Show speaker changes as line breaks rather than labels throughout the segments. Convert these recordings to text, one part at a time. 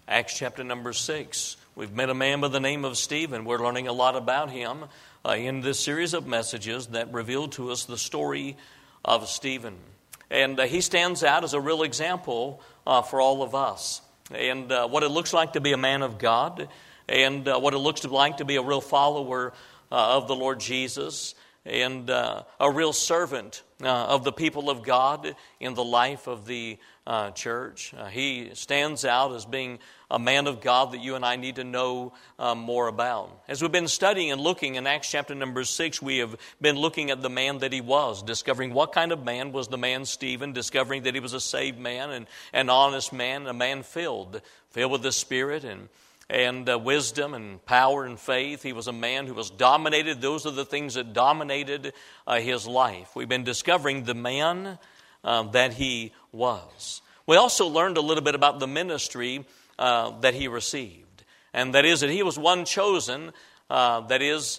Acts chapter number 6. We've met a man by the name of Stephen. We're learning a lot about him in this series of messages that reveal to us the story of Stephen. And he stands out as a real example for all of us. And what it looks like to be a man of God, and what it looks like to be a real follower of the Lord Jesus, and a real servant of the people of God in the life of the church. He stands out as being a man of God that you and I need to know more about. As we've been studying and looking in Acts chapter number 6, we have been looking at the man that he was, discovering what kind of man was the man Stephen, discovering that he was a saved man and an honest man, a man filled with the Spirit and wisdom and power and faith. He was a man who was dominated. Those are the things that dominated his life. We've been discovering the man that he was. We also learned a little bit about the ministry that he received. And that is that he was one chosen, out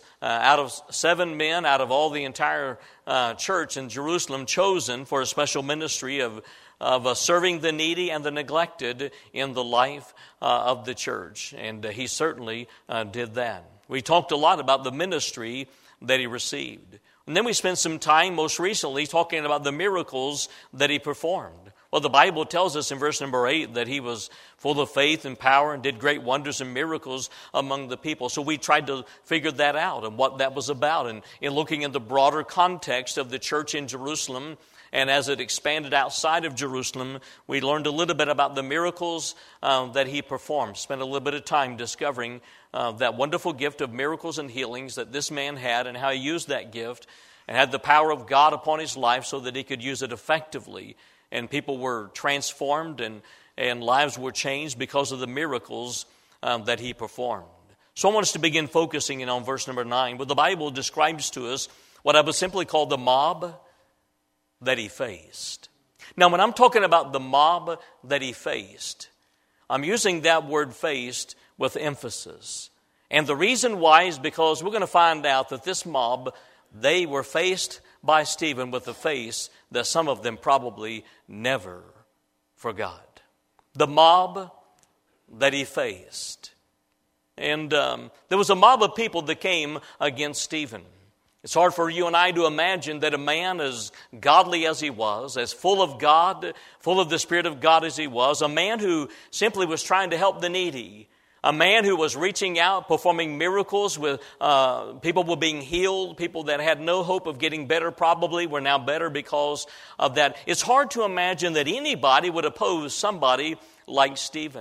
of 7 men, out of all the entire church in Jerusalem, chosen for a special ministry of serving the needy and the neglected in the life of the church. And he certainly did that. We talked a lot about the ministry that he received. And then we spent some time most recently talking about the miracles that he performed. Well, the Bible tells us in verse number 8 that he was full of faith and power and did great wonders and miracles among the people. So we tried to figure that out and what that was about. And in looking at the broader context of the church in Jerusalem, and as it expanded outside of Jerusalem, we learned a little bit about the miracles that he performed. Spent a little bit of time discovering that wonderful gift of miracles and healings that this man had and how he used that gift and had the power of God upon his life so that he could use it effectively. And people were transformed and lives were changed because of the miracles that he performed. So I want us to begin focusing in on verse number 9, where the Bible describes to us what I would simply call the mob that he faced. Now, when I'm talking about the mob that he faced, I'm using that word faced with emphasis. And the reason why is because we're going to find out that this mob, they were faced by Stephen with a face that some of them probably never forgot. The mob that he faced. And there was a mob of people that came against Stephen. It's hard for you and I to imagine that a man as godly as he was, as full of God, full of the Spirit of God as he was, a man who simply was trying to help the needy, a man who was reaching out, performing miracles with people were being healed, people that had no hope of getting better probably were now better because of that. It's hard to imagine that anybody would oppose somebody like Stephen.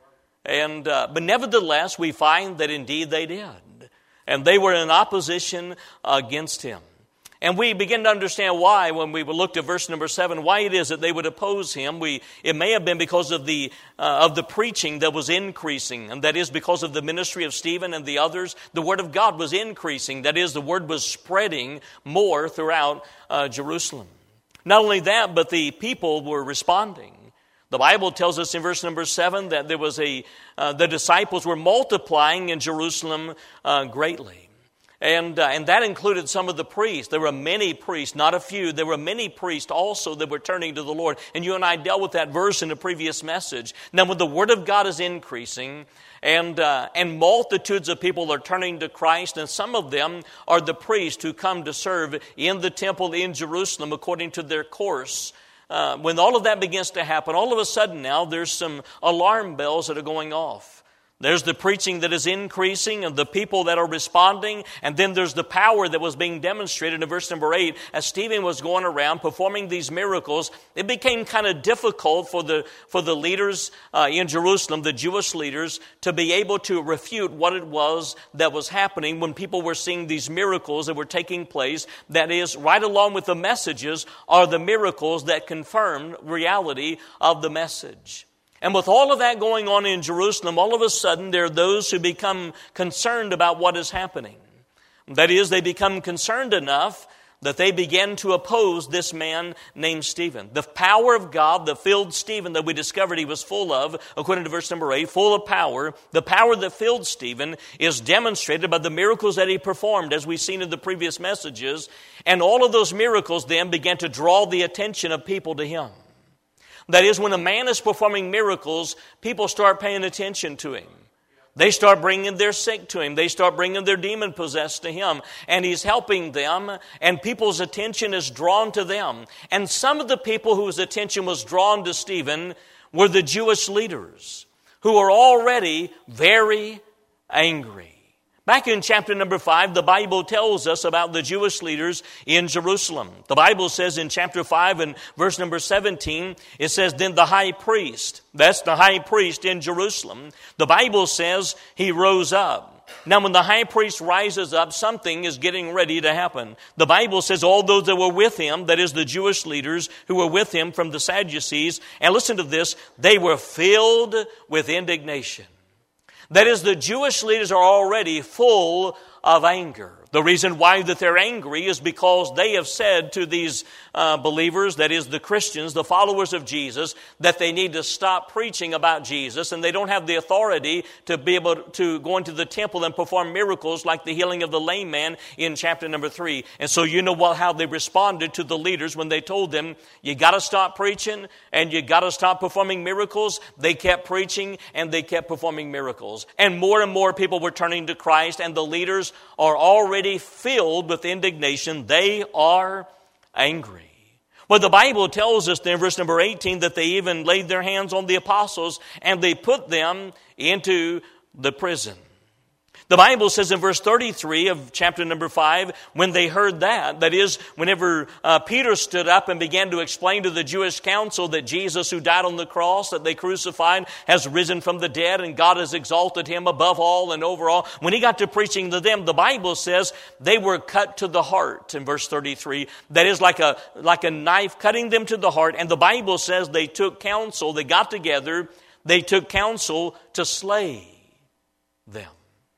And but nevertheless, we find that indeed they did. And they were in opposition against him. And we begin to understand why when we looked at verse number 7, why it is that they would oppose him. It may have been because of the preaching that was increasing, and that is because of the ministry of Stephen and the others. The word of God was increasing. That is, the word was spreading more throughout Jerusalem. Not only that, but the people were responding. The Bible tells us in verse number 7 that there was the disciples were multiplying in Jerusalem greatly. And that included some of the priests. There were many priests, not a few. There were many priests also that were turning to the Lord. And you and I dealt with that verse in the previous message. Now, when the Word of God is increasing and multitudes of people are turning to Christ, and some of them are the priests who come to serve in the temple in Jerusalem according to their course. When all of that begins to happen, all of a sudden now there's some alarm bells that are going off. There's the preaching that is increasing and the people that are responding. And then there's the power that was being demonstrated in verse number 8. As Stephen was going around performing these miracles, it became kind of difficult for the leaders in Jerusalem, the Jewish leaders, to be able to refute what it was that was happening when people were seeing these miracles that were taking place. That is, right along with the messages are the miracles that confirm reality of the message. And with all of that going on in Jerusalem, all of a sudden there are those who become concerned about what is happening. That is, they become concerned enough that they began to oppose this man named Stephen. The power of God that filled Stephen that we discovered he was full of, according to verse number 8, full of power. The power that filled Stephen is demonstrated by the miracles that he performed, as we've seen in the previous messages. And all of those miracles then began to draw the attention of people to him. That is, when a man is performing miracles, people start paying attention to him. They start bringing their sick to him. They start bringing their demon-possessed to him. And he's helping them, and people's attention is drawn to them. And some of the people whose attention was drawn to Stephen were the Jewish leaders, who were already very angry. Back in chapter number 5, the Bible tells us about the Jewish leaders in Jerusalem. The Bible says in chapter 5 and verse number 17, it says, then the high priest, that's the high priest in Jerusalem, the Bible says he rose up. Now when the high priest rises up, something is getting ready to happen. The Bible says all those that were with him, that is the Jewish leaders who were with him from the Sadducees, and listen to this, they were filled with indignation. That is, the Jewish leaders are already full of anger. The reason why that they're angry is because they have said to these believers, that is the Christians, the followers of Jesus, that they need to stop preaching about Jesus, and they don't have the authority to be able to go into the temple and perform miracles like the healing of the lame man in chapter number 3. And so you know how they responded to the leaders when they told them, you got to stop preaching and you got to stop performing miracles. They kept preaching and they kept performing miracles. And more people were turning to Christ, and the leaders are already filled with indignation. They are angry. Well, the Bible tells us in verse number 18 that they even laid their hands on the apostles and they put them into the prison. The Bible says in verse 33 of chapter number 5, when they heard that is, whenever Peter stood up and began to explain to the Jewish council that Jesus who died on the cross, that they crucified, has risen from the dead and God has exalted him above all and over all. When he got to preaching to them, the Bible says they were cut to the heart in verse 33. That is like a knife cutting them to the heart. And the Bible says they took counsel, they got together, they took counsel to slay them.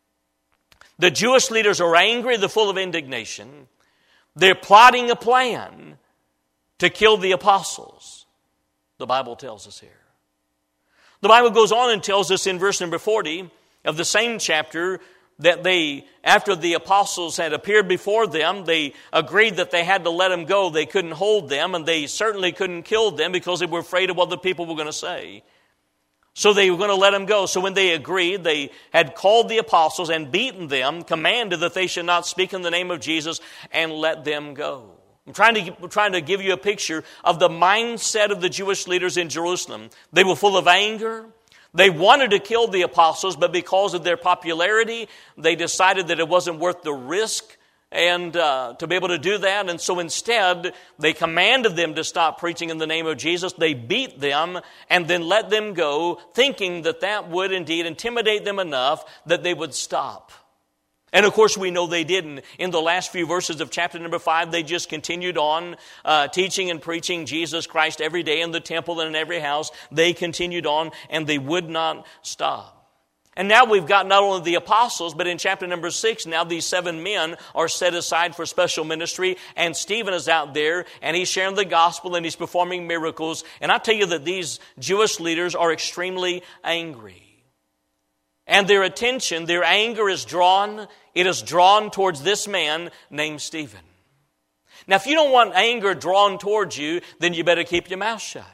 The Jewish leaders are angry, they're full of indignation. They're plotting a plan to kill the apostles, the Bible tells us here. The Bible goes on and tells us in verse number 40 of the same chapter that after the apostles had appeared before them, they agreed that they had to let them go. They couldn't hold them, and they certainly couldn't kill them because they were afraid of what the people were going to say. So they were going to let them go. So when they agreed, they had called the apostles and beaten them, commanded that they should not speak in the name of Jesus, and let them go. I'm trying to give you a picture of the mindset of the Jewish leaders in Jerusalem. They were full of anger. They wanted to kill the apostles, but because of their popularity, they decided that it wasn't worth the risk and to be able to do that. And so instead, they commanded them to stop preaching in the name of Jesus. They beat them and then let them go, thinking that that would indeed intimidate them enough that they would stop. And of course, we know they didn't. In the last few verses of chapter number 5, they just continued on teaching and preaching Jesus Christ every day in the temple and in every house. They continued on, and they would not stop. And now we've got not only the apostles, but in chapter number 6, now these 7 men are set aside for special ministry, and Stephen is out there, and he's sharing the gospel, and he's performing miracles. And I tell you that these Jewish leaders are extremely angry. And their attention, their anger is drawn towards this man named Stephen. Now, if you don't want anger drawn towards you, then you better keep your mouth shut.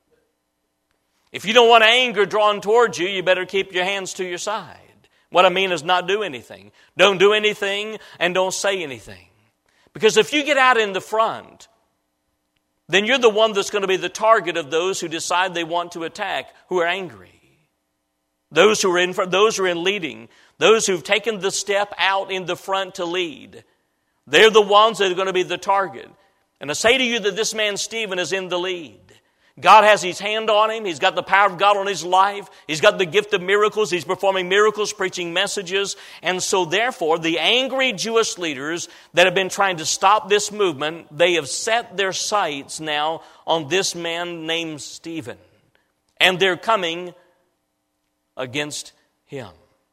If you don't want anger drawn towards you, you better keep your hands to your side. What I mean is not do anything. Don't do anything and don't say anything. Because if you get out in the front, then you're the one that's going to be the target of those who decide they want to attack, who are angry. Those who are in front, those who are in leading, those who've taken the step out in the front to lead, they're the ones that are going to be the target. And I say to you that this man Stephen is in the lead. God has his hand on him. He's got the power of God on his life. He's got the gift of miracles. He's performing miracles, preaching messages. And so therefore, the angry Jewish leaders that have been trying to stop this movement, they have set their sights now on this man named Stephen. And they're coming against him.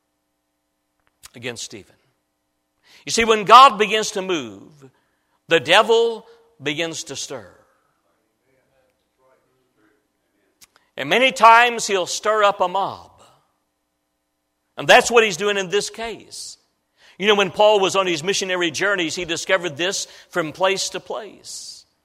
Against Stephen. You see, when God begins to move, the devil begins to stir. And many times he'll stir up a mob. And that's what he's doing in this case. You know, when Paul was on his missionary journeys, he discovered this from place to place.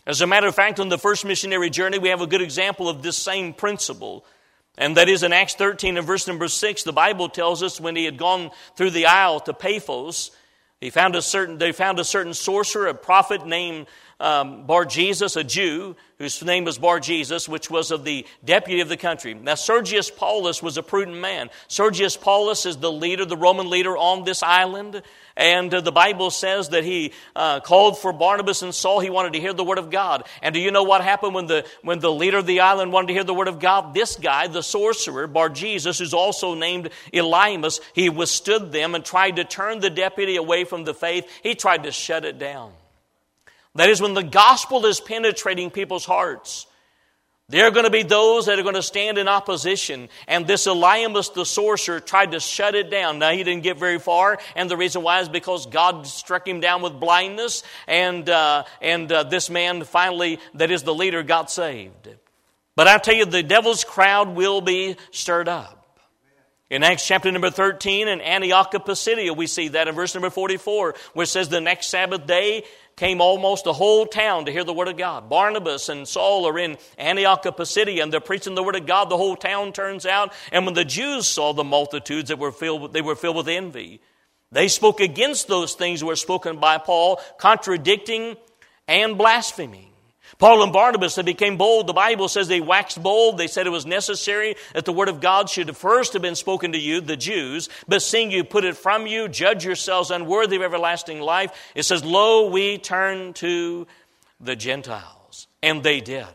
As a matter of fact, on the first missionary journey, we have a good example of this same principle. And that is in Acts 13 and verse number 6, the Bible tells us when he had gone through the isle to Paphos, they found a certain sorcerer, a prophet named Bar-Jesus, a Jew, whose name was Bar-Jesus, which was of the deputy of the country. Now, Sergius Paulus was a prudent man. Sergius Paulus is the leader, the Roman leader on this island. And the Bible says that he called for Barnabas and Saul. He wanted to hear the word of God. And do you know what happened when the leader of the island wanted to hear the word of God? This guy, the sorcerer, Bar-Jesus, who's also named Elymas, he withstood them and tried to turn the deputy away from the faith. He tried to shut it down. That is, when the gospel is penetrating people's hearts, there are going to be those that are going to stand in opposition. And this Elymas, the sorcerer, tried to shut it down. Now, he didn't get very far. And the reason why is because God struck him down with blindness. And this man finally, that is the leader, got saved. But I tell you, the devil's crowd will be stirred up. In Acts chapter number 13, in Antioch of Pisidia, we see that in verse number 44, where it says the next Sabbath day came almost the whole town to hear the word of God. Barnabas and Saul are in Antioch of Pisidia, and they're preaching the word of God. The whole town turns out. And when the Jews saw the multitudes, they were filled with envy. They spoke against those things that were spoken by Paul, contradicting and blaspheming. Paul and Barnabas, they became bold. The Bible says they waxed bold. They said it was necessary that the word of God should first have been spoken to you, the Jews, but seeing you put it from you, judge yourselves unworthy of everlasting life. It says, lo, we turn to the Gentiles. And they did.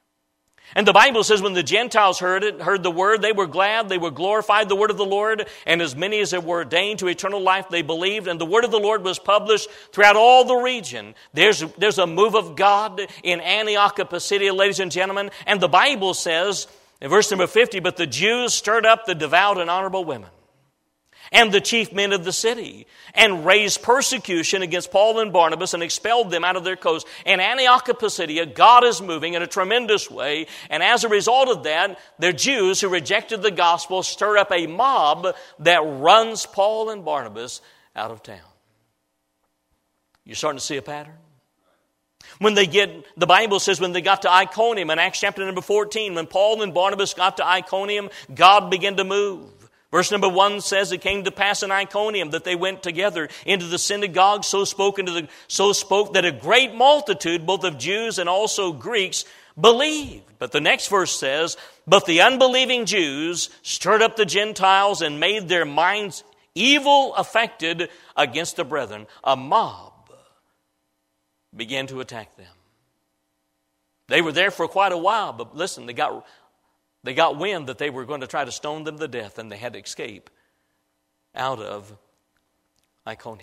And the Bible says when the Gentiles heard the word, they were glad, they were glorified the word of the Lord, and as many as were ordained to eternal life, they believed, and the word of the Lord was published throughout all the region. There's a move of God in Antioch of Pisidia, ladies and gentlemen, and the Bible says, in verse number 50, but the Jews stirred up the devout and honorable women and the chief men of the city, and raised persecution against Paul and Barnabas and expelled them out of their coast. In Antioch of Pisidia, God is moving in a tremendous way, and as a result of that, the Jews who rejected the gospel stir up a mob that runs Paul and Barnabas out of town. You're starting to see a pattern? The Bible says when they got to Iconium, in Acts chapter number 14, when Paul and Barnabas got to Iconium, God began to move. Verse number 1 says, it came to pass in Iconium that they went together into the synagogue, so spoke that a great multitude, both of Jews and also Greeks, believed. But the next verse says, but the unbelieving Jews stirred up the Gentiles and made their minds evil affected against the brethren. A mob began to attack them. They were there for quite a while, but listen, they got wind that they were going to try to stone them to death, and they had to escape out of Iconium.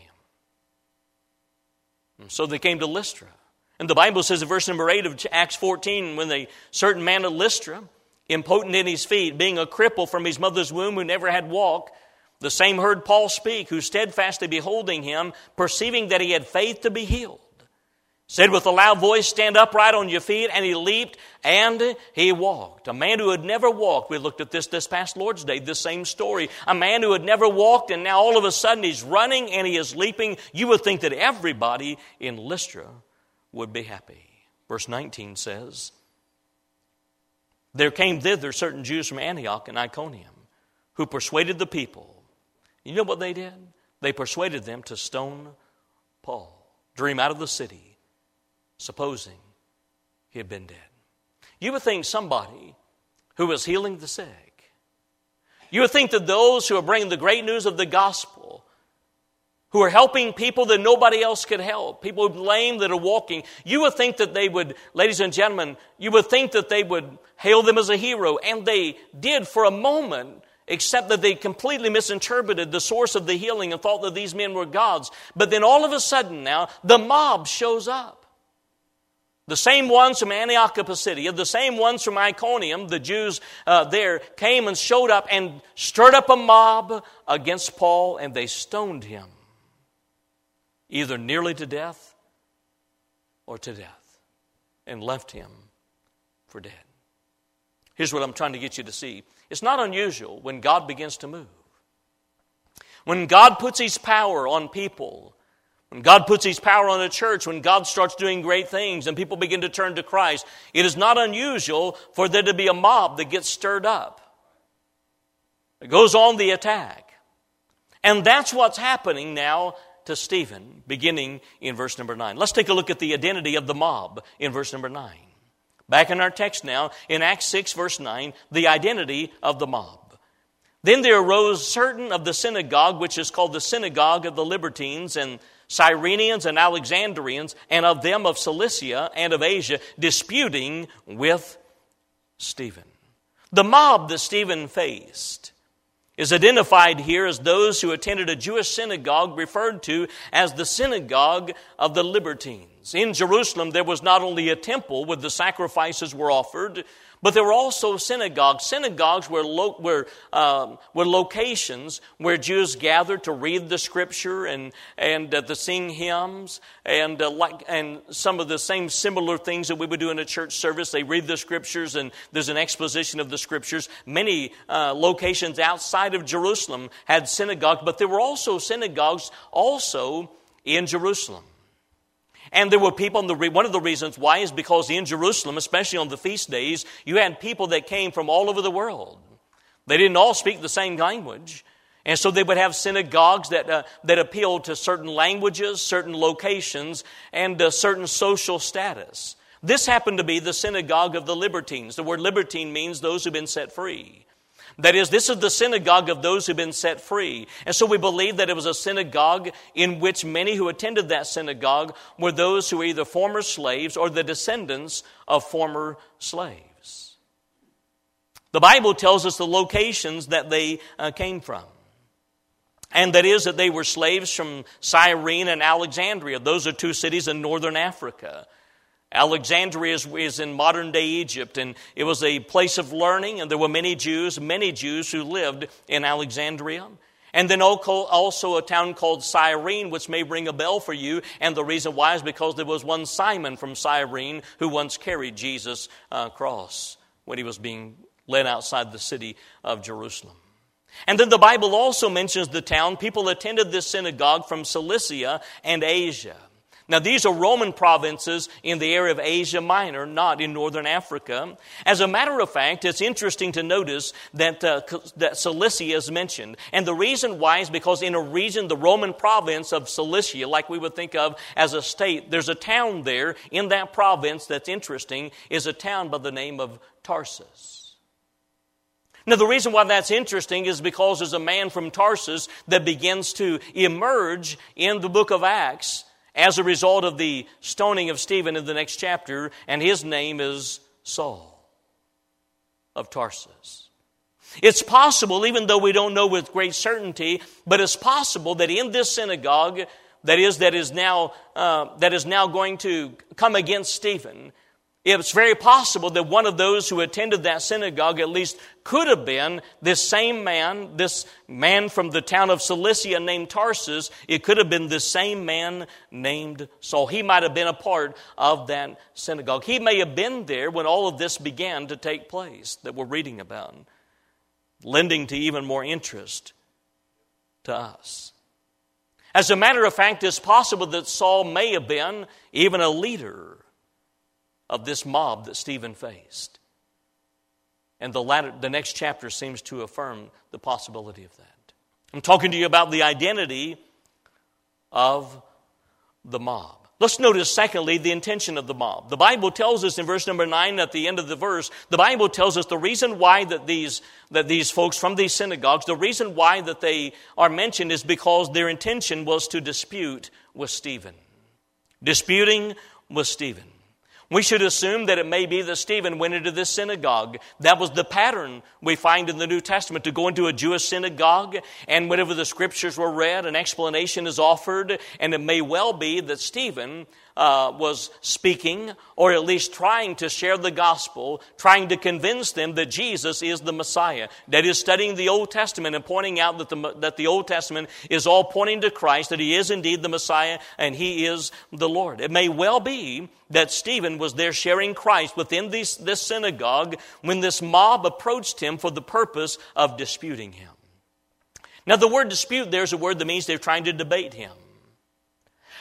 And so they came to Lystra. And the Bible says in verse number 8 of Acts 14, when a certain man at Lystra, impotent in his feet, being a cripple from his mother's womb who never had walked, the same heard Paul speak, who steadfastly beholding him, perceiving that he had faith to be healed, said with a loud voice, stand upright on your feet, and he leaped and he walked. A man who had never walked, we looked at this past Lord's Day, this same story. A man who had never walked, and now all of a sudden he's running and he is leaping. You would think that everybody in Lystra would be happy. Verse 19 says, there came thither certain Jews from Antioch and Iconium, who persuaded the people. You know what they did? They persuaded them to stone Paul, drew him out of the city, supposing he had been dead. You would think somebody who was healing the sick, you would think that those who are bringing the great news of the gospel, who are helping people that nobody else could help, people who are lame that are walking, you would think that they would, ladies and gentlemen, you would think that they would hail them as a hero, and they did for a moment, except that they completely misinterpreted the source of the healing and thought that these men were gods. But then all of a sudden now, the mob shows up. The same ones from Antioch of Pisidia, the same ones from Iconium, the Jews there, came and showed up and stirred up a mob against Paul, and they stoned him, either nearly to death or to death, and left him for dead. Here's what I'm trying to get you to see. It's not unusual when God begins to move. When God puts His power on people, When God puts His power on a church, when God starts doing great things and people begin to turn to Christ, it is not unusual for there to be a mob that gets stirred up. It goes on the attack. And that's what's happening now to Stephen, beginning in verse number 9. Let's take a look at the identity of the mob in verse number 9. Back in our text now, in Acts 6, verse 9, the identity of the mob. Then there arose certain of the synagogue, which is called the synagogue of the Libertines, and Cyrenians and Alexandrians, and of them of Cilicia and of Asia, disputing with Stephen. The mob that Stephen faced is identified here as those who attended a Jewish synagogue referred to as the synagogue of the Libertines. In Jerusalem, there was not only a temple where the sacrifices were offered, but there were also synagogues. Synagogues were locations where Jews gathered to read the Scripture and to sing hymns and some of the same similar things that we would do in a church service. They read the Scriptures and there's an exposition of the Scriptures. Many locations outside of Jerusalem had synagogues, but there were also synagogues also in Jerusalem. And there were people, one of the reasons why is because in Jerusalem, especially on the feast days, you had people that came from all over the world. They didn't all speak the same language. And so they would have synagogues that appealed to certain languages, certain locations, and certain social status. This happened to be the synagogue of the Libertines. The word libertine means those who've been set free. That is, this is the synagogue of those who've been set free. And so we believe that it was a synagogue in which many who attended that synagogue were those who were either former slaves or the descendants of former slaves. The Bible tells us the locations that they came from. And that is that they were slaves from Cyrene and Alexandria. Those are two cities in northern Africa. Alexandria is in modern-day Egypt, and it was a place of learning, and there were many Jews who lived in Alexandria. And then also a town called Cyrene, which may ring a bell for you, and the reason why is because there was one Simon from Cyrene who once carried Jesus' cross when he was being led outside the city of Jerusalem. And then the Bible also mentions the town. People attended this synagogue from Cilicia and Asia. Now, these are Roman provinces in the area of Asia Minor, not in northern Africa. As a matter of fact, it's interesting to notice that Cilicia is mentioned. And the reason why is because in a region, the Roman province of Cilicia, like we would think of as a state, there's a town there in that province that's interesting, is a town by the name of Tarsus. Now, the reason why that's interesting is because there's a man from Tarsus that begins to emerge in the book of Acts as a result of the stoning of Stephen in the next chapter, and his name is Saul of Tarsus. It's possible, even though we don't know with great certainty, but it's possible that in this synagogue that is now going to come against Stephen, it's very possible that one of those who attended that synagogue at least could have been this man from the town of Cilicia named Tarsus. It could have been the same man named Saul. He might have been a part of that synagogue. He may have been there when all of this began to take place that we're reading about, lending to even more interest to us. As a matter of fact, it's possible that Saul may have been even a leader of this mob that Stephen faced. And the next chapter seems to affirm the possibility of that. I'm talking to you about the identity of the mob. Let's notice, secondly, the intention of the mob. The Bible tells us in verse number 9, at the end of the verse, the Bible tells us the reason why that these folks from these synagogues, the reason why that they are mentioned is because their intention was to dispute with Stephen. Disputing with Stephen. We should assume that it may be that Stephen went into this synagogue. That was the pattern we find in the New Testament, to go into a Jewish synagogue, and whenever the Scriptures were read, an explanation is offered, and it may well be that Stephen was speaking, or at least trying to share the gospel, trying to convince them that Jesus is the Messiah. That is, studying the Old Testament and pointing out that the Old Testament is all pointing to Christ, that He is indeed the Messiah, and He is the Lord. It may well be that Stephen was there sharing Christ within this synagogue when this mob approached him for the purpose of disputing him. Now, the word dispute there is a word that means they're trying to debate him.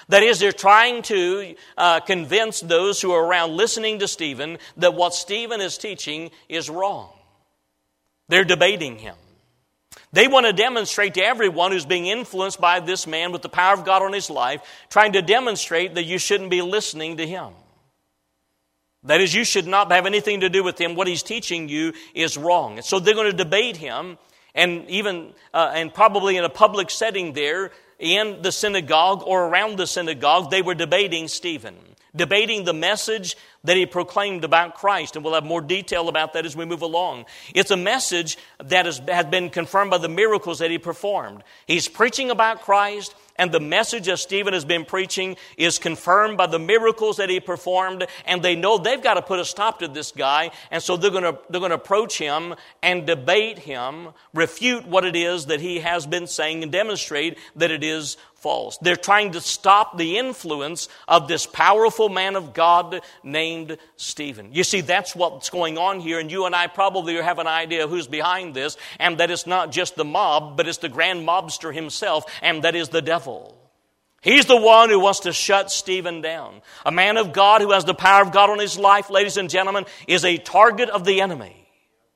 That is, they're trying to convince those who are around listening to Stephen that what Stephen is teaching is wrong. They're debating him. They want to demonstrate to everyone who's being influenced by this man with the power of God on his life, trying to demonstrate that you shouldn't be listening to him. That is, you should not have anything to do with him. What he's teaching you is wrong. And so they're going to debate him, and even and probably in a public setting there in the synagogue or around the synagogue, they were debating Stephen, debating the message that he proclaimed about Christ. And we'll have more detail about that as we move along. It's a message that has been confirmed by the miracles that he performed. He's preaching about Christ, and the message that Stephen has been preaching is confirmed by the miracles that he performed, and they know they've got to put a stop to this guy, and so they're going to approach him and debate him, refute what it is that he has been saying, and demonstrate that it is false. They're trying to stop the influence of this powerful man of God named Stephen. You see, that's what's going on here, and you and I probably have an idea of who's behind this, and that it's not just the mob, but it's the grand mobster himself, and that is the devil. He's the one who wants to shut Stephen down. A man of God who has the power of God on his life, ladies and gentlemen, is a target of the enemy.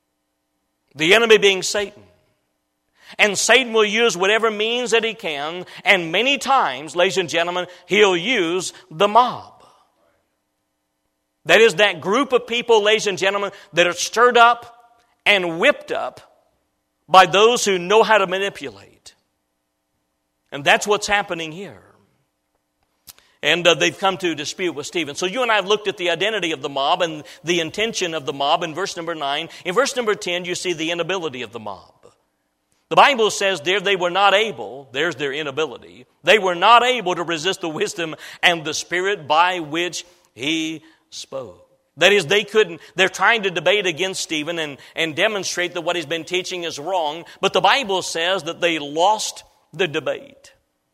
The enemy being Satan. And Satan will use whatever means that he can, and many times, ladies and gentlemen, he'll use the mob. That is that group of people, ladies and gentlemen, that are stirred up and whipped up by those who know how to manipulate. And that's what's happening here. And they've come to dispute with Stephen. So you and I have looked at the identity of the mob and the intention of the mob in verse number 9. In verse number 10, you see the inability of the mob. The Bible says there they were not able, there's their inability, they were not able to resist the wisdom and the spirit by which he spoke. That is, they couldn't, they're trying to debate against Stephen and demonstrate that what he's been teaching is wrong, but the Bible says that they lost the debate.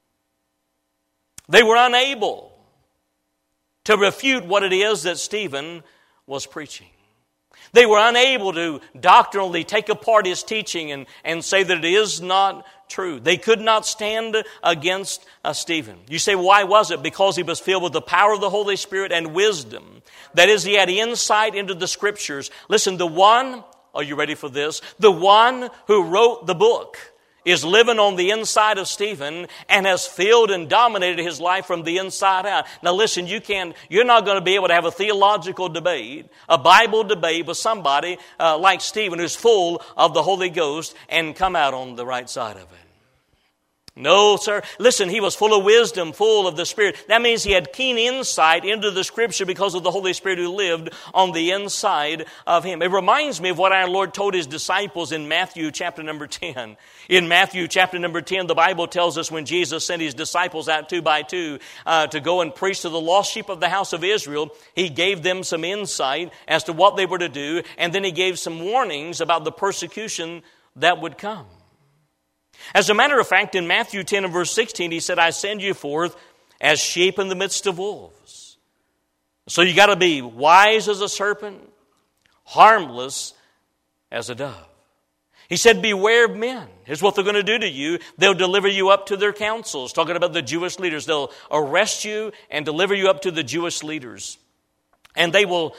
They were unable to refute what it is that Stephen was preaching. They were unable to doctrinally take apart his teaching and say that it is not true. They could not stand against Stephen. You say, why was it? Because he was filled with the power of the Holy Spirit and wisdom. That is, he had insight into the Scriptures. Listen, the one, are you ready for this? The one who wrote the book is living on the inside of Stephen and has filled and dominated his life from the inside out. Now listen, you're not going to be able to have a theological debate, a Bible debate with somebody like Stephen who's full of the Holy Ghost and come out on the right side of it. No, sir. Listen, he was full of wisdom, full of the Spirit. That means he had keen insight into the Scripture because of the Holy Spirit who lived on the inside of him. It reminds me of what our Lord told his disciples in Matthew chapter number 10. In Matthew chapter number 10, the Bible tells us when Jesus sent his disciples out 2 by 2 to go and preach to the lost sheep of the house of Israel, he gave them some insight as to what they were to do, and then he gave some warnings about the persecution that would come. As a matter of fact, in Matthew 10 and verse 16, he said, I send you forth as sheep in the midst of wolves. So you got to be wise as a serpent, harmless as a dove. He said, beware of men. Here's what they're going to do to you. They'll deliver you up to their councils. Talking about the Jewish leaders. They'll arrest you and deliver you up to the Jewish leaders. And they will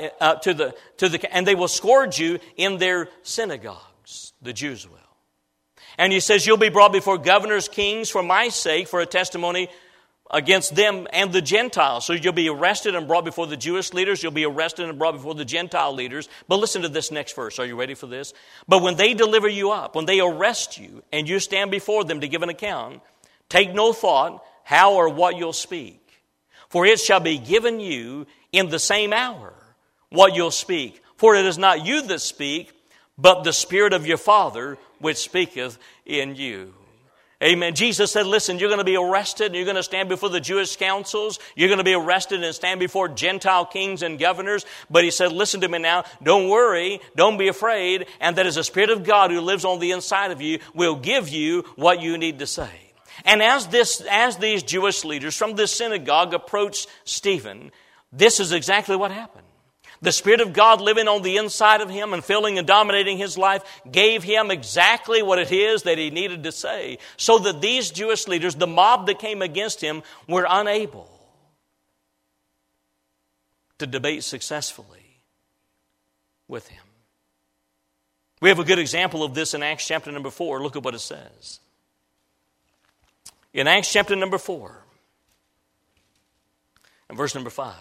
and they will scourge you in their synagogues. The Jews will. And he says, you'll be brought before governors, kings, for my sake, for a testimony against them and the Gentiles. So you'll be arrested and brought before the Jewish leaders. You'll be arrested and brought before the Gentile leaders. But listen to this next verse. Are you ready for this? But when they deliver you up, when they arrest you, and you stand before them to give an account, take no thought how or what you'll speak. For it shall be given you in the same hour what you'll speak. For it is not you that speak, but the Spirit of your Father which speaketh in you. Amen. Jesus said, listen, you're going to be arrested and you're going to stand before the Jewish councils. You're going to be arrested and stand before Gentile kings and governors. But he said, listen to me now. Don't worry. Don't be afraid. And that is the Spirit of God who lives on the inside of you will give you what you need to say. And as these Jewish leaders from this synagogue approached Stephen, this is exactly what happened. The Spirit of God living on the inside of him and filling and dominating his life gave him exactly what it is that he needed to say, so that these Jewish leaders, the mob that came against him, were unable to debate successfully with him. We have a good example of this in Acts chapter number 4. Look at what it says. In Acts chapter number 4, and verse number 5.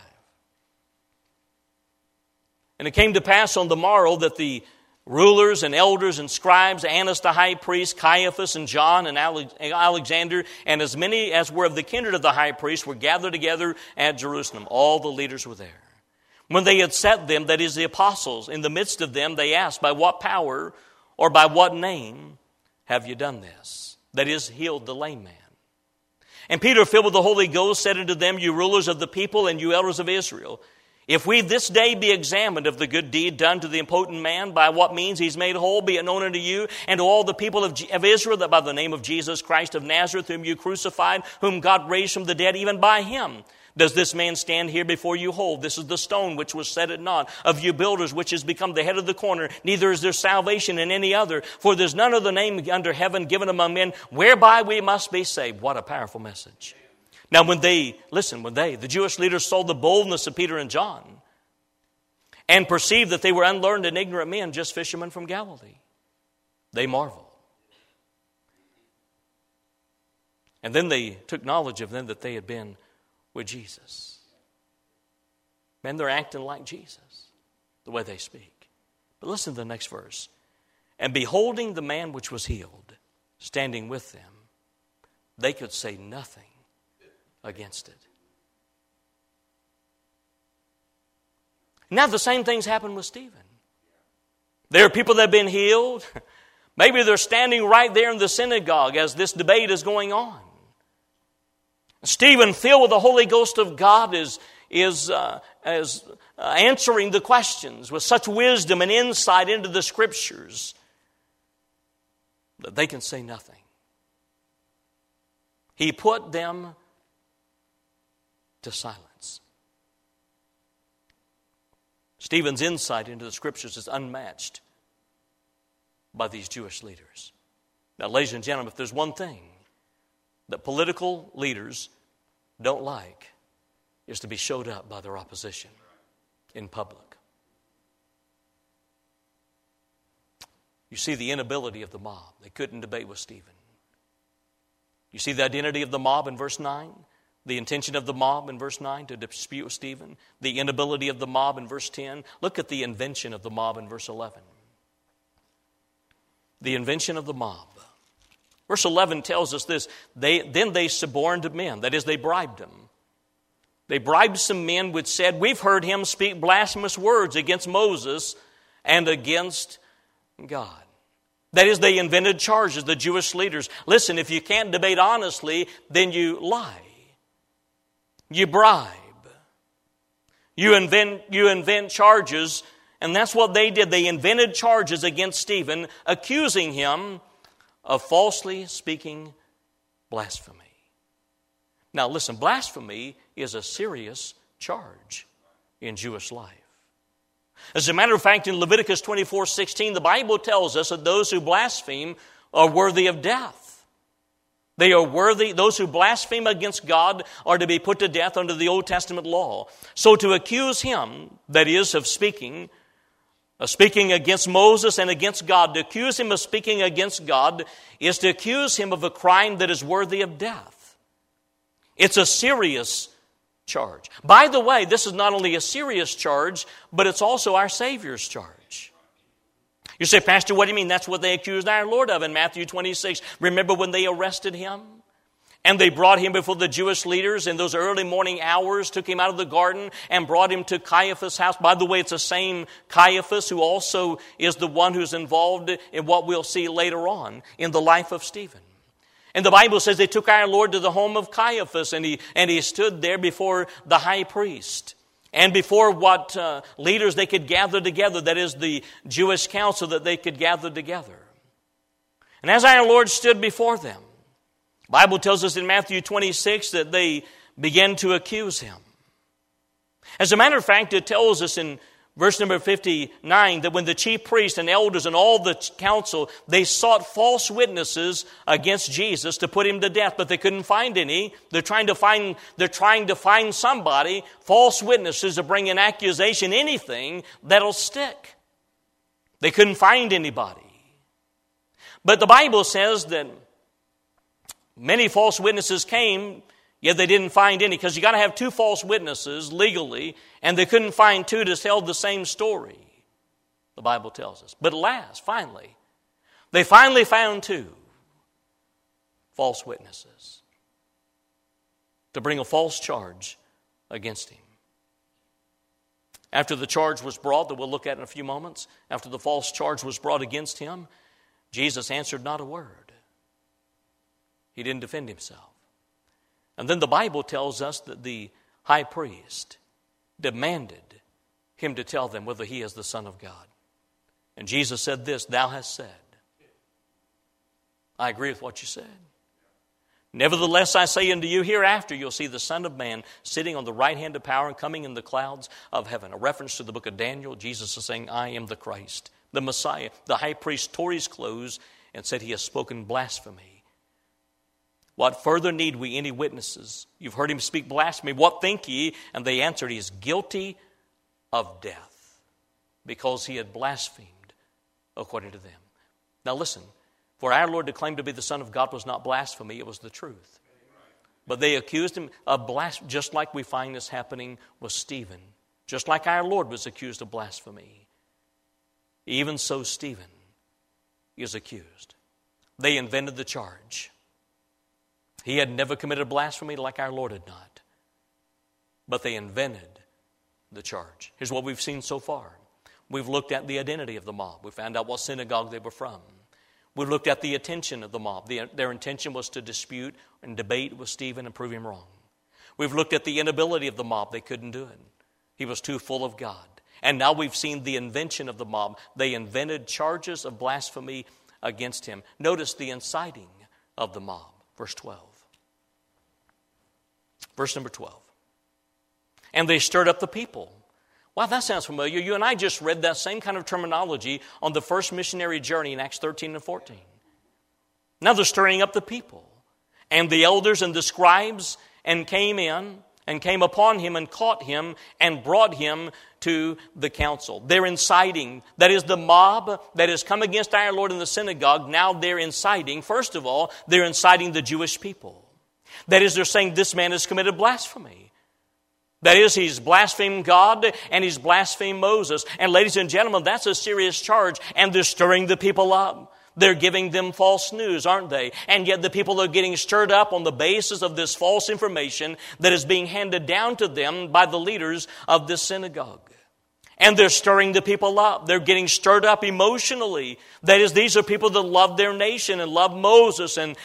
And it came to pass on the morrow that the rulers and elders and scribes, Annas the high priest, Caiaphas and John and Alexander, and as many as were of the kindred of the high priest, were gathered together at Jerusalem. All the leaders were there. When they had set them, that is the apostles, in the midst of them, they asked, by what power or by what name have you done this? That is, healed the lame man. And Peter, filled with the Holy Ghost, said unto them, you rulers of the people and you elders of Israel, if we this day be examined of the good deed done to the impotent man, by what means he's made whole, be it known unto you and to all the people of Israel, that by the name of Jesus Christ of Nazareth, whom you crucified, whom God raised from the dead, even by him, does this man stand here before you whole? This is the stone which was set at naught of you builders, which has become the head of the corner. Neither is there salvation in any other, for there's none other name under heaven given among men, whereby we must be saved. What a powerful message. Now when the Jewish leaders saw the boldness of Peter and John and perceived that they were unlearned and ignorant men, just fishermen from Galilee, they marveled. And then they took knowledge of them that they had been with Jesus. Men, they're acting like Jesus, the way they speak. But listen to the next verse. And beholding the man which was healed, standing with them, they could say nothing against it. Now the same things happened with Stephen. There are people that have been healed. Maybe they're standing right there in the synagogue as this debate is going on. Stephen, filled with the Holy Ghost of God, is answering the questions with such wisdom and insight into the Scriptures that they can say nothing. He put them to silence. Stephen's insight into the Scriptures is unmatched by these Jewish leaders. Now, ladies and gentlemen, if there's one thing that political leaders don't like, is to be showed up by their opposition in public. You see the inability of the mob. They couldn't debate with Stephen. You see the identity of the mob in verse 9? The intention of the mob in verse 9 to dispute with Stephen. The inability of the mob in verse 10. Look at the invention of the mob in verse 11. The invention of the mob. Verse 11 tells us this. Then they suborned men. That is, they bribed them. They bribed some men which said, we've heard him speak blasphemous words against Moses and against God. That is, they invented charges, the Jewish leaders. Listen, if you can't debate honestly, then you lie. You bribe. You invent charges, and that's what they did. They invented charges against Stephen, accusing him of falsely speaking blasphemy. Now listen, blasphemy is a serious charge in Jewish life. As a matter of fact, in Leviticus 24:16, the Bible tells us that those who blaspheme are worthy of death. They are worthy, those who blaspheme against God are to be put to death under the Old Testament law. So to accuse him, that is, of speaking against Moses and against God, to accuse him of speaking against God is to accuse him of a crime that is worthy of death. It's a serious charge. By the way, this is not only a serious charge, but it's also our Savior's charge. You say, Pastor, what do you mean? That's what they accused our Lord of in Matthew 26. Remember when they arrested him? And they brought him before the Jewish leaders in those early morning hours, took him out of the garden and brought him to Caiaphas' house. By the way, it's the same Caiaphas who also is the one who's involved in what we'll see later on in the life of Stephen. And the Bible says they took our Lord to the home of Caiaphas, and he stood there before the high priest and before what leaders they could gather together, that is the Jewish council that they could gather together. And as our Lord stood before them, the Bible tells us in Matthew 26 that they began to accuse him. As a matter of fact, it tells us in Verse number 59, that when the chief priests and elders and all the council, they sought false witnesses against Jesus to put him to death, but they couldn't find any. They're trying to find somebody, false witnesses, to bring an accusation, anything that'll stick. They couldn't find anybody. But the Bible says that many false witnesses came, yet they didn't find any, because you got to have two false witnesses legally, and they couldn't find two to tell the same story, the Bible tells us. But at last, they finally found two false witnesses to bring a false charge against him. After the charge was brought, that we'll look at in a few moments, after the false charge was brought against him, Jesus answered not a word. He didn't defend himself. And then the Bible tells us that the high priest demanded him to tell them whether he is the Son of God. And Jesus said this, "Thou hast said." I agree with what you said. "Nevertheless, I say unto you, hereafter you'll see the Son of Man sitting on the right hand of power and coming in the clouds of heaven." A reference to the book of Daniel. Jesus is saying, "I am the Christ, the Messiah." The high priest tore his clothes and said, "He has spoken blasphemy. What further need we any witnesses? You've heard him speak blasphemy. What think ye?" And they answered, "He is guilty of death," because he had blasphemed according to them. Now listen, for our Lord to claim to be the Son of God was not blasphemy, it was the truth. But they accused him of blasphemy, just like we find this happening with Stephen. Just like our Lord was accused of blasphemy, even so Stephen is accused. They invented the charge. He had never committed blasphemy like our Lord had not. But they invented the charge. Here's what we've seen so far. We've looked at the identity of the mob. We found out what synagogue they were from. We've looked at the intention of the mob. Their intention was to dispute and debate with Stephen and prove him wrong. We've looked at the inability of the mob. They couldn't do it. He was too full of God. And now we've seen the invention of the mob. They invented charges of blasphemy against him. Notice the inciting of the mob. Verse 12. Verse number 12. "And they stirred up the people." Wow, that sounds familiar. You and I just read that same kind of terminology on the first missionary journey in Acts 13 and 14. Now they're stirring up the people. "And the elders and the scribes and came upon him and caught him and brought him to the council." They're inciting. That is the mob that has come against our Lord in the synagogue. Now they're inciting. First of all, they're inciting the Jewish people. That is, they're saying this man has committed blasphemy. That is, he's blasphemed God and he's blasphemed Moses. And ladies and gentlemen, that's a serious charge. And they're stirring the people up. They're giving them false news, aren't they? And yet the people are getting stirred up on the basis of this false information that is being handed down to them by the leaders of this synagogue. And they're stirring the people up. They're getting stirred up emotionally. That is, these are people that love their nation and love Moses and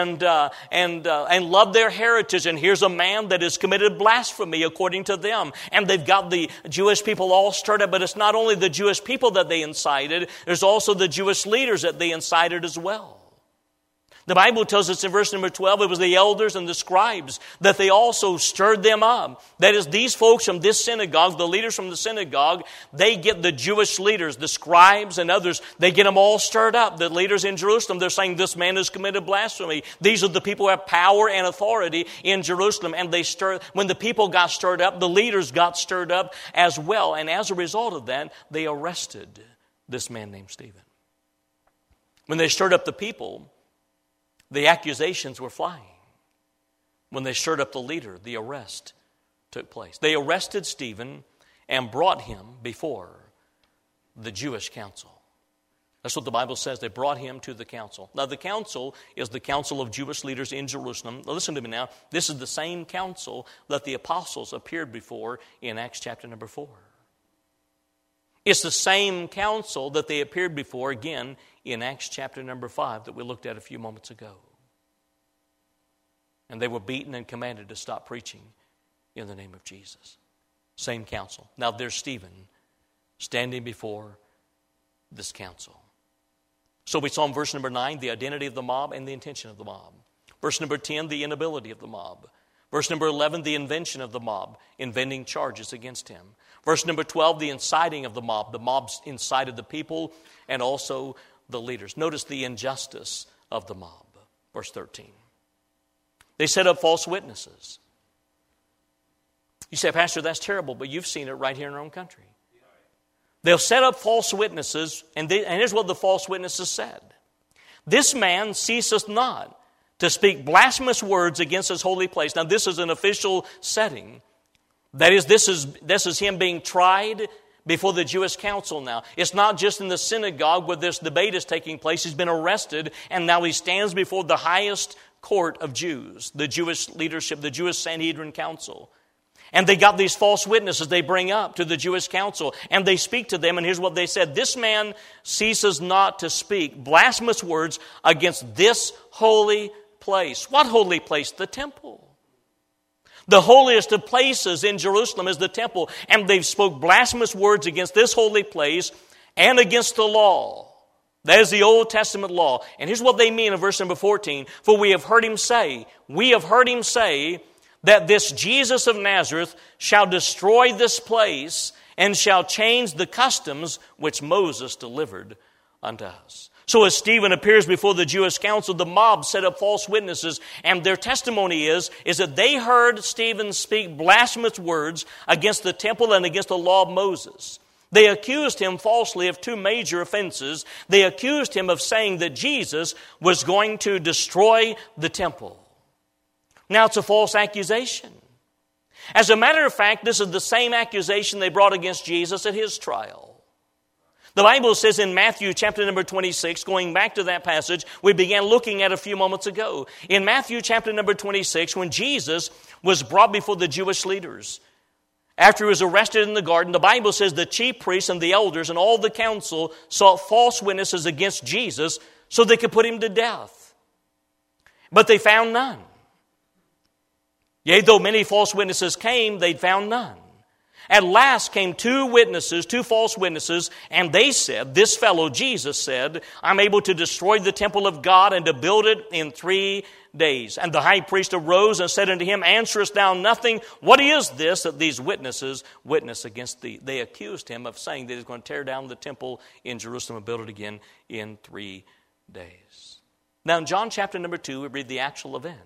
love their heritage. And here's a man that has committed blasphemy according to them. And they've got the Jewish people all stirred up. But it's not only the Jewish people that they incited. There's also the Jewish leaders that they incited as well. The Bible tells us in verse number 12, it was the elders and the scribes that they also stirred them up. That is, these folks from this synagogue, the leaders from the synagogue, they get the Jewish leaders, the scribes and others, they get them all stirred up. The leaders in Jerusalem, they're saying this man has committed blasphemy. These are the people who have power and authority in Jerusalem. And when the people got stirred up, the leaders got stirred up as well. And as a result of that, they arrested this man named Stephen. When they stirred up the people, the accusations were flying. When they stirred up the leader, the arrest took place. They arrested Stephen and brought him before the Jewish council. That's what the Bible says. They brought him to the council. Now, the council is the council of Jewish leaders in Jerusalem. Now, listen to me now. This is the same council that the apostles appeared before in Acts chapter number 4. It's the same council that they appeared before again in Acts chapter number 5 that we looked at a few moments ago. And they were beaten and commanded to stop preaching in the name of Jesus. Same council. Now there's Stephen standing before this council. So we saw in verse number 9 the identity of the mob and the intention of the mob. Verse number 10, the inability of the mob. Verse number 11, the invention of the mob, inventing charges against him. Verse number 12, the inciting of the mob. The mob incited the people and also the leaders. Notice the injustice of the mob. Verse 13. They set up false witnesses. You say, Pastor, that's terrible, but you've seen it right here in our own country. They'll set up false witnesses, and here's what the false witnesses said. This man ceaseth not to speak blasphemous words against his holy place. Now, this is an official setting. That is, this is him being tried before the Jewish council now. It's not just in the synagogue where this debate is taking place. He's been arrested, and now he stands before the highest court of Jews, the Jewish leadership, the Jewish Sanhedrin Council. And they got these false witnesses they bring up to the Jewish council, and they speak to them, and here's what they said. This man ceases not to speak blasphemous words against this holy place. What holy place? The temple. The holiest of places in Jerusalem is the temple, and they've spoke blasphemous words against this holy place and against the law. That is the Old Testament law. And here's what they mean in verse number 14. For we have heard him say, that this Jesus of Nazareth shall destroy this place and shall change the customs which Moses delivered unto us. So as Stephen appears before the Jewish council, the mob set up false witnesses, and their testimony is that they heard Stephen speak blasphemous words against the temple and against the law of Moses. They accused him falsely of two major offenses. They accused him of saying that Jesus was going to destroy the temple. Now, it's a false accusation. As a matter of fact, this is the same accusation they brought against Jesus at his trial. The Bible says in Matthew chapter number 26, going back to that passage we began looking at a few moments ago. In Matthew chapter number 26, when Jesus was brought before the Jewish leaders, after he was arrested in the garden, the Bible says the chief priests and the elders and all the council sought false witnesses against Jesus so they could put him to death. But they found none. Yea, though many false witnesses came, they found none. At last came two false witnesses, and they said, this fellow Jesus said, I'm able to destroy the temple of God and to build it in 3 days. And the high priest arose and said unto him, answerest thou nothing? What is this that these witnesses witness against thee? They accused him of saying that he's going to tear down the temple in Jerusalem and build it again in 3 days. Now in John chapter number 2, we read the actual event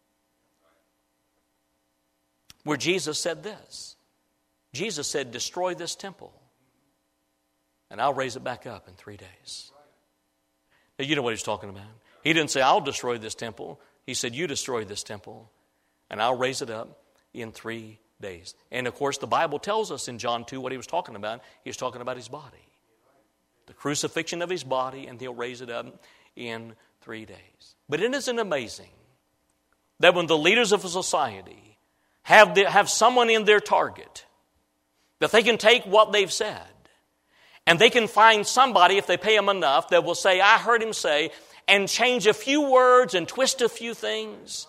where Jesus said this. Jesus said, destroy this temple, and I'll raise it back up in 3 days. Now, you know what he's talking about. He didn't say, I'll destroy this temple. He said, you destroy this temple, and I'll raise it up in 3 days. And, of course, the Bible tells us in John 2 what he was talking about. He was talking about his body, the crucifixion of his body, and he'll raise it up in 3 days. But isn't it amazing that when the leaders of a society have someone in their target, that they can take what they've said, and they can find somebody, if they pay them enough, that will say, I heard him say, and change a few words and twist a few things.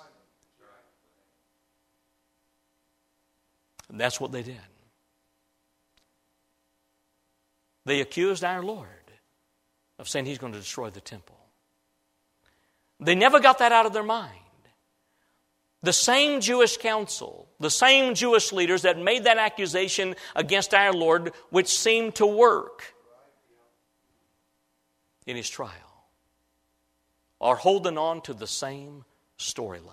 And that's what they did. They accused our Lord of saying he's going to destroy the temple. They never got that out of their mind. The same Jewish council, the same Jewish leaders that made that accusation against our Lord, which seemed to work in his trial, are holding on to the same storyline.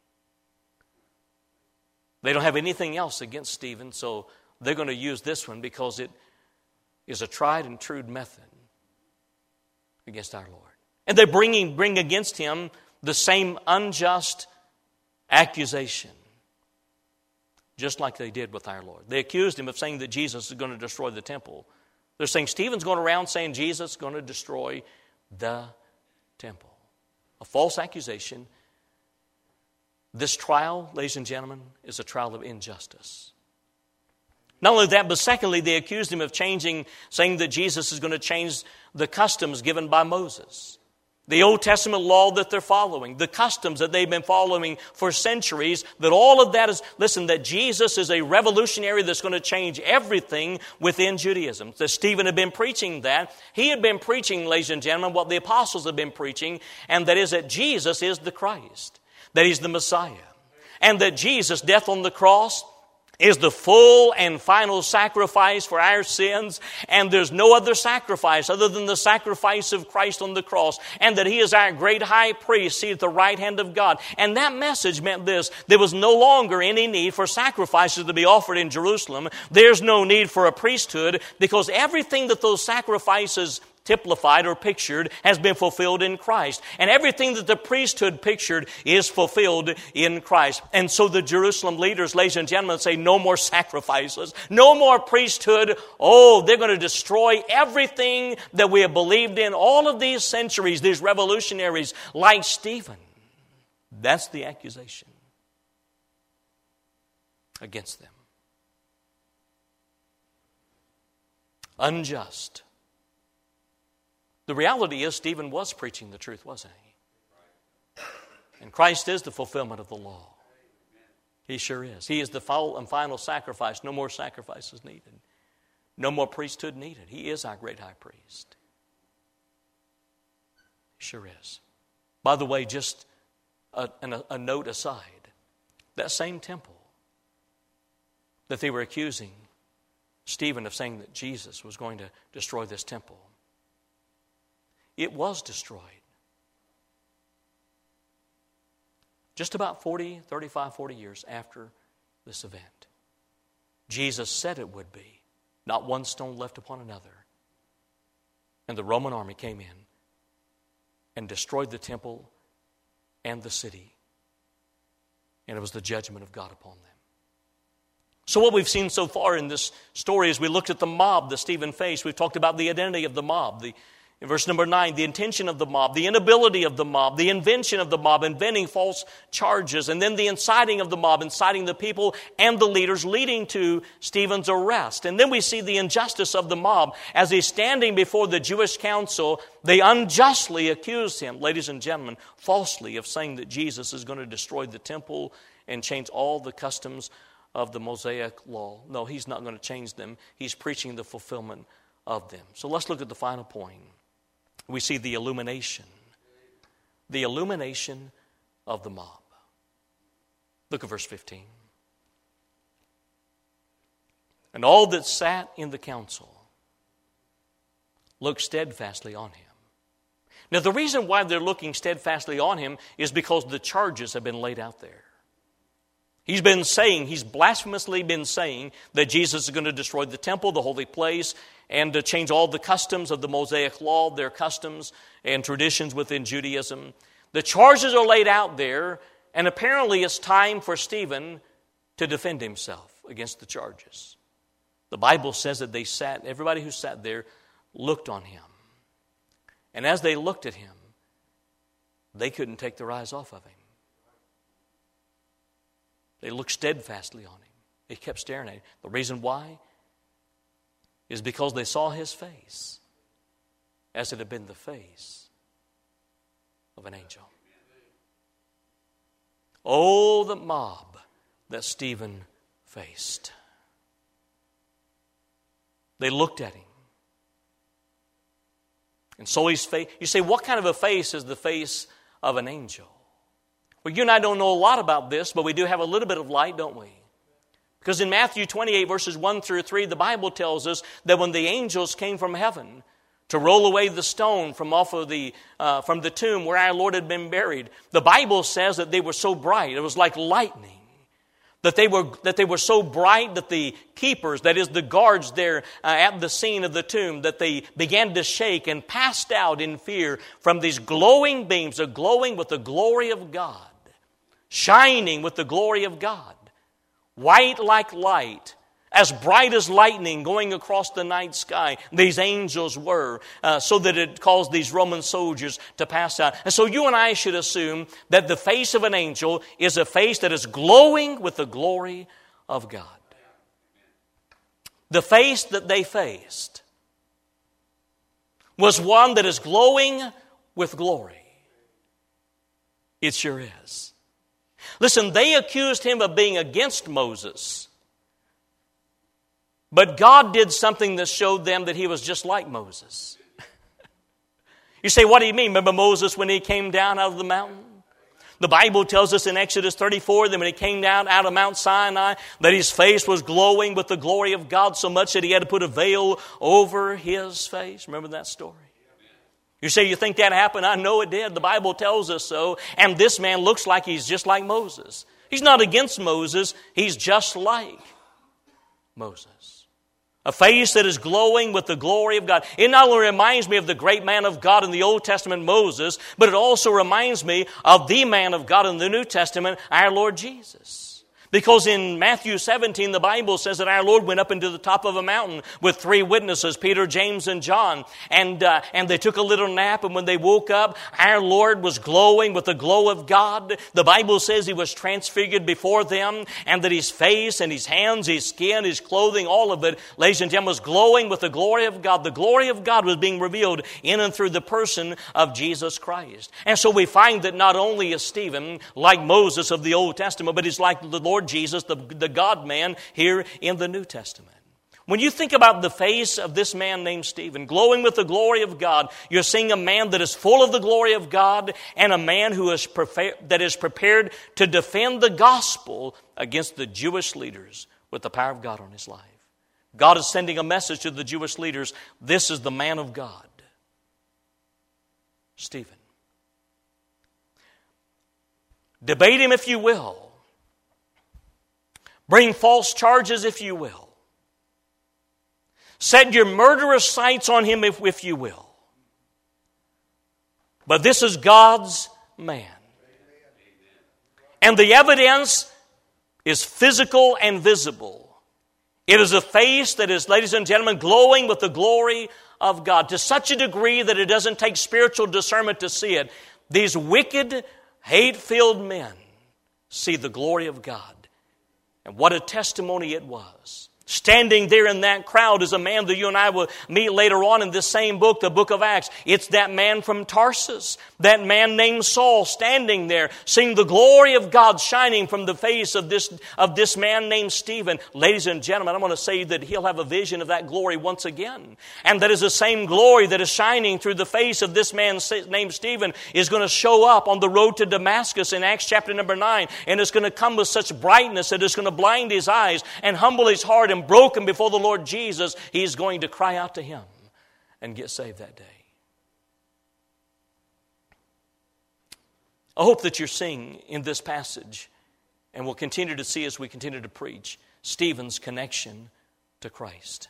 They don't have anything else against Stephen, so they're going to use this one because it is a tried and true method against our Lord. And they bring against him the same unjust accusation, just like they did with our Lord. They accused him of saying that Jesus is going to destroy the temple. They're saying Stephen's going around saying Jesus is going to destroy the temple. A false accusation. This trial, ladies and gentlemen, is a trial of injustice. Not only that, but secondly, they accused him of saying that Jesus is going to change the customs given by Moses. The Old Testament law that they're following, the customs that they've been following for centuries, that all of that is, listen, that Jesus is a revolutionary that's going to change everything within Judaism. That Stephen had been preaching that. He had been preaching, ladies and gentlemen, what the apostles had been preaching, and that is that Jesus is the Christ, that he's the Messiah, and that Jesus' death on the cross is the full and final sacrifice for our sins, and there's no other sacrifice other than the sacrifice of Christ on the cross, and that He is our great high priest seated at the right hand of God. And that message meant this: there was no longer any need for sacrifices to be offered in Jerusalem. There's no need for a priesthood, because everything that those sacrifices typified or pictured has been fulfilled in Christ. And everything that the priesthood pictured is fulfilled in Christ. And so the Jerusalem leaders, ladies and gentlemen, say no more sacrifices, no more priesthood. Oh, they're going to destroy everything that we have believed in all of these centuries, these revolutionaries like Stephen. That's the accusation against them. Unjust. The reality is Stephen was preaching the truth, wasn't he? And Christ is the fulfillment of the law. He sure is. He is the full and final sacrifice. No more sacrifices needed. No more priesthood needed. He is our great high priest. He sure is. By the way, just a note aside, that same temple that they were accusing Stephen of saying that Jesus was going to destroy this temple, it was destroyed. Just about 35, 40 years after this event. Jesus said it would be. Not one stone left upon another. And the Roman army came in and destroyed the temple and the city. And it was the judgment of God upon them. So what we've seen so far in this story is we looked at the mob that Stephen faced. We've talked about the identity of the mob. In verse number 9, the intention of the mob, the inability of the mob, the invention of the mob, inventing false charges, and then the inciting of the mob, inciting the people and the leaders, leading to Stephen's arrest. And then we see the injustice of the mob. As he's standing before the Jewish council, they unjustly accuse him, ladies and gentlemen, falsely, of saying that Jesus is going to destroy the temple and change all the customs of the Mosaic law. No, he's not going to change them. He's preaching the fulfillment of them. So let's look at the final point. We see the illumination of the mob. Look at verse 15. And all that sat in the council looked steadfastly on him. Now, the reason why they're looking steadfastly on him is because the charges have been laid out there. He's blasphemously been saying that Jesus is going to destroy the temple, the holy place, and to change all the customs of the Mosaic law, their customs and traditions within Judaism. The charges are laid out there, and apparently it's time for Stephen to defend himself against the charges. The Bible says that everybody who sat there looked on him. And as they looked at him, they couldn't take their eyes off of him. They looked steadfastly on him. They kept staring at him. The reason why is because they saw his face as it had been the face of an angel. Oh, the mob that Stephen faced. They looked at him and saw his face. You say, what kind of a face is the face of an angel? Well, you and I don't know a lot about this, but we do have a little bit of light, don't we? Because in Matthew 28, verses 1 through 3, the Bible tells us that when the angels came from heaven to roll away the stone from the tomb where our Lord had been buried, the Bible says that they were so bright, it was like lightning. That they were so bright that the keepers, that is the guards there at the scene of the tomb, that they began to shake and passed out in fear from these glowing beams, glowing with the glory of God, shining with the glory of God, white like light, as bright as lightning going across the night sky. These angels were, so that it caused these Roman soldiers to pass out. And so you and I should assume that the face of an angel is a face that is glowing with the glory of God. The face that they faced was one that is glowing with glory. It sure is. Listen, they accused him of being against Moses. But God did something that showed them that he was just like Moses. You say, what do you mean? Remember Moses when he came down out of the mountain? The Bible tells us in Exodus 34 that when he came down out of Mount Sinai, that his face was glowing with the glory of God so much that he had to put a veil over his face. Remember that story? You say you think that happened? I know it did. The Bible tells us so. And this man looks like he's just like Moses. He's not against Moses. He's just like Moses. A face that is glowing with the glory of God. It not only reminds me of the great man of God in the Old Testament, Moses, but it also reminds me of the man of God in the New Testament, our Lord Jesus. Because in Matthew 17, the Bible says that our Lord went up into the top of a mountain with 3 witnesses, Peter, James, and John. And they took a little nap, and when they woke up, our Lord was glowing with the glow of God. The Bible says he was transfigured before them, and that his face and his hands, his skin, his clothing, all of it, ladies and gentlemen, was glowing with the glory of God. The glory of God was being revealed in and through the person of Jesus Christ. And so we find that not only is Stephen like Moses of the Old Testament, but he's like the Lord Jesus, the God-man here in the New Testament. When you think about the face of this man named Stephen, glowing with the glory of God, you're seeing a man that is full of the glory of God and a man who is that is prepared to defend the gospel against the Jewish leaders with the power of God on his life. God is sending a message to the Jewish leaders. This is the man of God, Stephen. Debate him if you will. Bring false charges if you will. Set your murderous sights on him if you will. But this is God's man. And the evidence is physical and visible. It is a face that is, ladies and gentlemen, glowing with the glory of God to such a degree that it doesn't take spiritual discernment to see it. These wicked, hate-filled men see the glory of God. And what a testimony it was. Standing there in that crowd is a man that you and I will meet later on in this same book, the book of Acts. It's that man from Tarsus, that man named Saul, standing there, seeing the glory of God shining from the face of this man named Stephen. Ladies and gentlemen, I want to say that he'll have a vision of that glory once again. And that is the same glory that is shining through the face of this man named Stephen is going to show up on the road to Damascus in Acts chapter number 9. And it's going to come with such brightness that it's going to blind his eyes and humble his heart and broken before the Lord Jesus. He's going to cry out to him and get saved that day. I hope that you're seeing in this passage, and will continue to see as we continue to preach, Stephen's connection to Christ.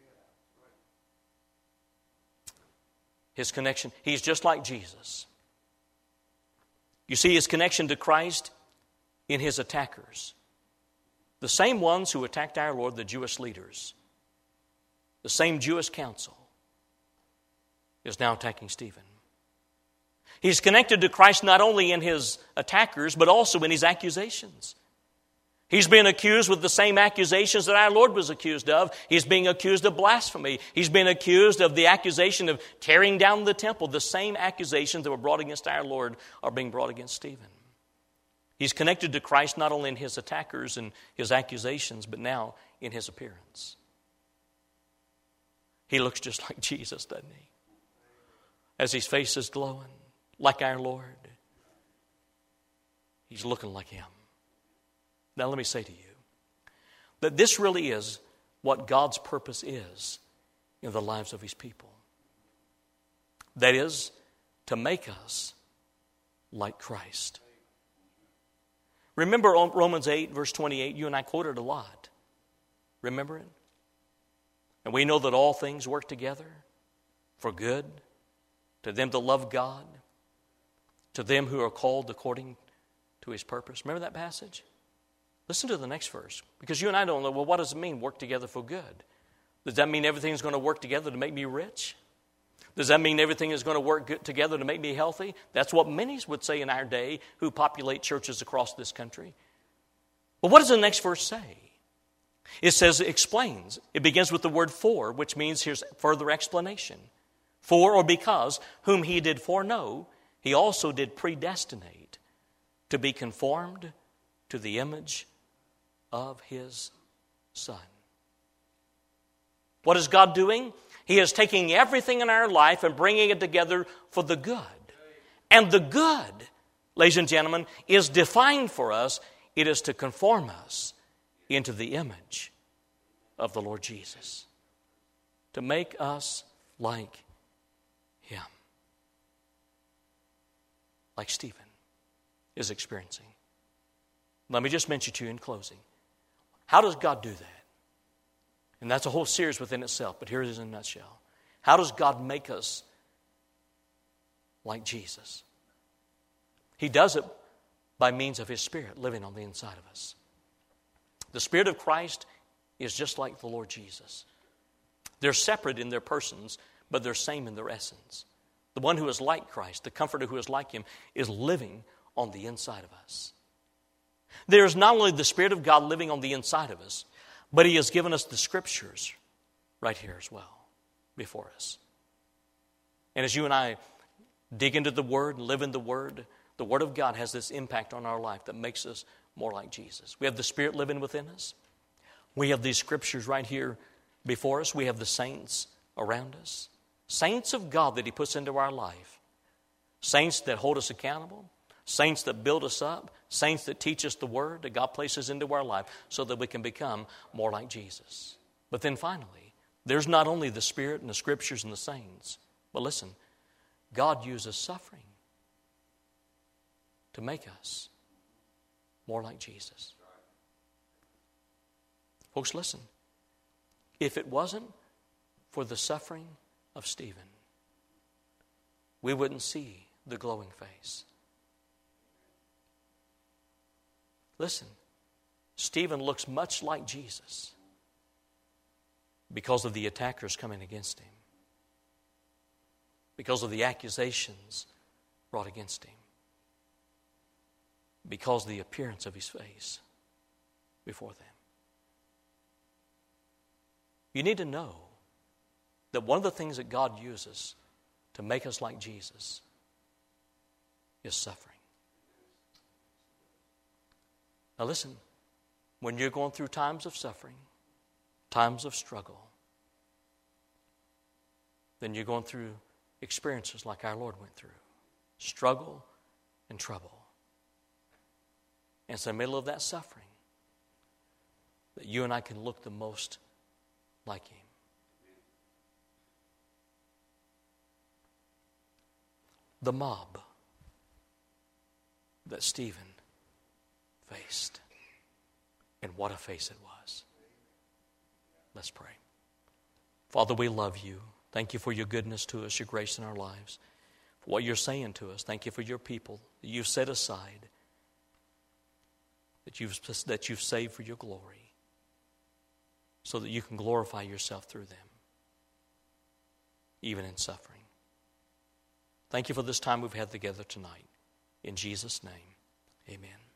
His connection, he's just like Jesus. You see his connection to Christ in his attackers. The same ones who attacked our Lord, the Jewish leaders, the same Jewish council, is now attacking Stephen. He's connected to Christ not only in his attackers, but also in his accusations. He's been accused with the same accusations that our Lord was accused of. He's being accused of blasphemy. He's been accused of the accusation of tearing down the temple. The same accusations that were brought against our Lord are being brought against Stephen. He's connected to Christ not only in his attackers and his accusations, but now in his appearance. He looks just like Jesus, doesn't he? As his face is glowing, like our Lord. He's looking like him. Now let me say to you that this really is what God's purpose is in the lives of his people. That is, to make us like Christ. Remember Romans 8, verse 28, you and I quoted a lot. Remember it? And we know that all things work together for good to them that love God, to them who are called according to his purpose. Remember that passage? Listen to the next verse, because you and I don't know, well, what does it mean, work together for good? Does that mean everything's going to work together to make me rich? Does that mean everything is going to work together to make me healthy? That's what many would say in our day who populate churches across this country. But what does the next verse say? It says, it explains. It begins with the word for, which means here's further explanation. For or because whom he did foreknow, he also did predestinate to be conformed to the image of his Son. What is God doing? He is taking everything in our life and bringing it together for the good. And the good, ladies and gentlemen, is defined for us. It is to conform us into the image of the Lord Jesus, to make us like Him, like Stephen is experiencing. Let me just mention to you in closing, how does God do that? And that's a whole series within itself, but here it is in a nutshell. How does God make us like Jesus? He does it by means of His Spirit living on the inside of us. The Spirit of Christ is just like the Lord Jesus. They're separate in their persons, but they're same in their essence. The one who is like Christ, the Comforter who is like Him, is living on the inside of us. There is not only the Spirit of God living on the inside of us, but He has given us the Scriptures right here as well before us. And as you and I dig into the Word and live in the Word of God has this impact on our life that makes us more like Jesus. We have the Spirit living within us. We have these Scriptures right here before us. We have the saints around us. Saints of God that He puts into our life. Saints that hold us accountable. Saints that build us up. Saints that teach us the Word that God places into our life so that we can become more like Jesus. But then finally, there's not only the Spirit and the Scriptures and the saints, but listen, God uses suffering to make us more like Jesus. Folks, listen. If it wasn't for the suffering of Stephen, we wouldn't see the glowing face. Listen, Stephen looks much like Jesus because of the attackers coming against him, because of the accusations brought against him, because of the appearance of his face before them. You need to know that one of the things that God uses to make us like Jesus is suffering. Now listen, when you're going through times of suffering, times of struggle, then you're going through experiences like our Lord went through. Struggle and trouble. And it's in the middle of that suffering that you and I can look the most like Him. The mob that Stephen faced. And what a face it was. Let's pray. Father, we love You. Thank You for Your goodness to us, Your grace in our lives. For what You're saying to us. Thank You for Your people that You've set aside, that you've saved for Your glory, so that You can glorify Yourself through them, even in suffering. Thank You for this time we've had together tonight. In Jesus' name, amen.